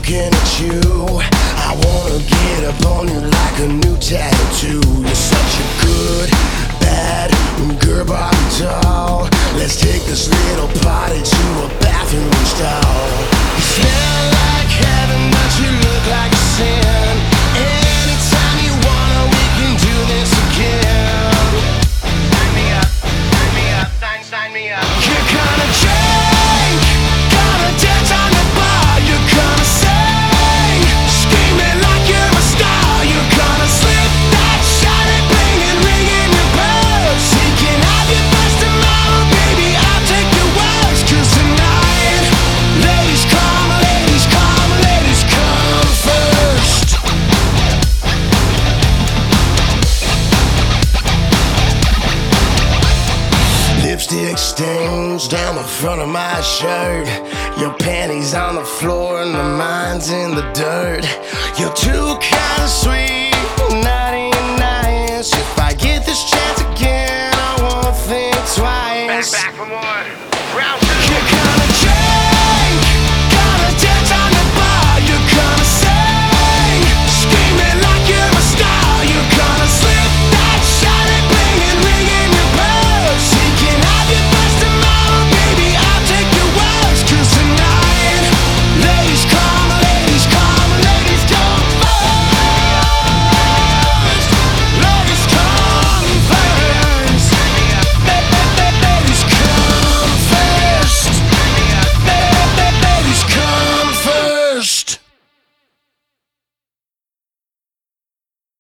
looking at you. I wanna get up on you like a new tattoo. You're such a good, bad girl, bottom doll. Let's take this little party to a bathroom stall. You smell like heaven, but you look like a sin. Anytime you wanna, we can do this again. Sign me up, sign me up, sign me up. You're gonna drink, gonna dance on the bar. You're gonna sing, screaming like you're a star. You're gonna slip that shot and bling and ring in your purse. You can have your best tomorrow, baby, I'll take your words. 'Cause tonight, ladies come, ladies come, ladies come first. Lipstick stains down the front of my shirt. Your panties on the floor and the mine's in the dirt. You're too kinda sweet, naughty and nice. If I get this chance again, I won't think twice. Back for more.